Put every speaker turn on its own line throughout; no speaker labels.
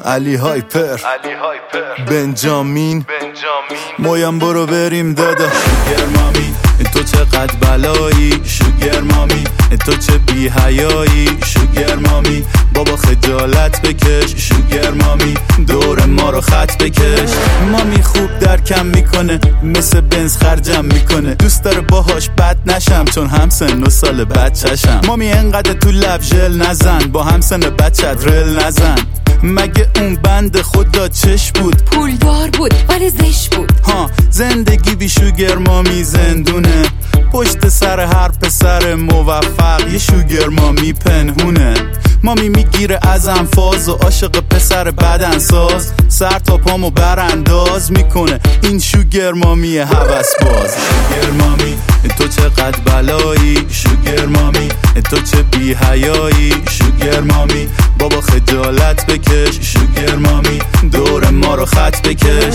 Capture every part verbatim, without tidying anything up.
علی هایپر بنجامین مویم برو بریم دادا. شوگر مامی تو چقدر بلایی، شوگر مامی تو چه بی حیایی، شوگر مامی بابا خجالت بکش، شوگر مامی دور ما رو خط بکش. مامی خوب درکم میکنه مثل بنز خرجم میکنه، دوست داره باهاش بد نشم چون هم سن و سال بچه‌شم. مامی انقدر تو لب ژل نزن، با هم سن بچت رل نزن. مگه اون بند خدا چش بود؟
پولدار بود ولی زش بود.
ها زندگی بی شوگر مامی زندونه، پشت سر هر پسر موفق یه شوگر مامی پنهونه. مامی میگیره از انفاز و عاشق پسر بدنساز، سر تا پامو برانداز میکنه این شوگر مامی هوس باز. شوگر مامی تو چقدر بلایی، شوگر مامی تو چه بی حیایی، شوگر مامی بابا خجالت بکش، شوگر مامی دور ما رو خط بکش.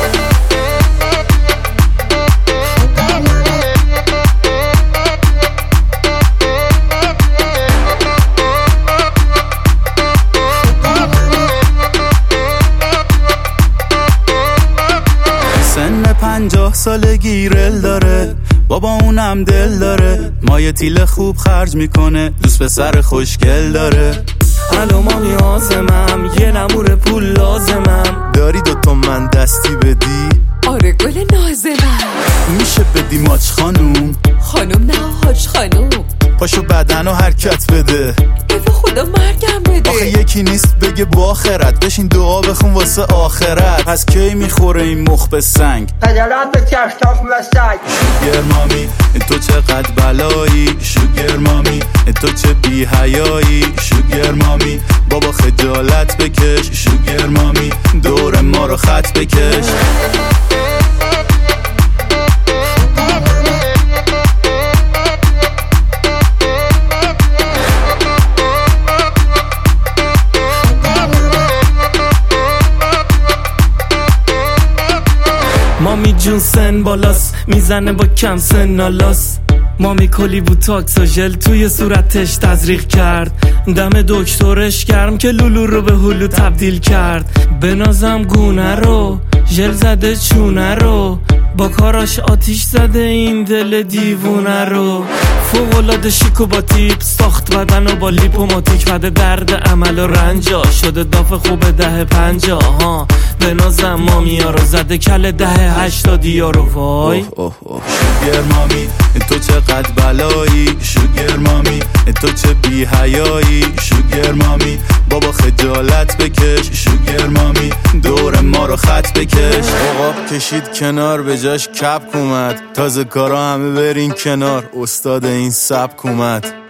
سن پنجاه سالگی رل داره، بابا اونم دل داره، مایه تیل خوب خرج میکنه، دوست پسر خوشگل داره.
الو مامی آزمم، یه نمور پول لازمم،
داری دوتا من دستی بدی؟
آره گل نازمم.
میشه بدی ماچ خانوم؟
خانوم نه حاج خانوم.
پاشو بدن و حرکت بده،
به خدا مرگم بده.
آخه یکی نیست بگه با آخرت، بشین دعا بخون واسه آخرت. پس کی میخوره این مخ به سنگ؟
خجالت بکش تاف مسک.
شوگر مامی تو چقدر بلایی، شوگر مامی تو چه بی حیایی، شوگر مامی بابا خجالت بکش، شوگر مامی دور ما رو خط بکش.
مامی جون سن بالاست، میزنه با کم سن نالاست. مامی کلی بود تاکس و ژل توی صورتش تزریق کرد، دم دکترش گرم که لولو رو به هلو تبدیل کرد. بنازم گونه رو ژل زده چونه رو، با کاراش آتیش زده این دل دیوونه رو. فوق‌العاده شیک و با تیپ ساخت بدن و با لیپوماتیک بده درد عمل و رنجا شده داف خوب ده پنجا. ها بنازم مامی ها رو زده کل ده هشتادی ها رو. وای
شوگر مامی تو چقدر بلایی، شوگر مامی تو چه بی حیایی، شوگر مامی بابا خجالت بکش، شوگر مامی دور ما رو خط بکش. عقاب کشید کنار به جاش کپ اومد، تازه کارا همه برین کنار، استاد این سبک اومد.